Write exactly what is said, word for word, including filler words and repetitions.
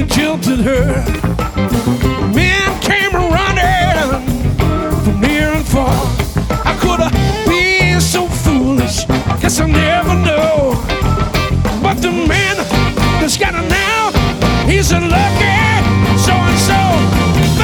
jilted her. Men came running from near and far. How could I be so foolish? Guess I'll never know. But the man that's got her now, he's a lucky so-and-so.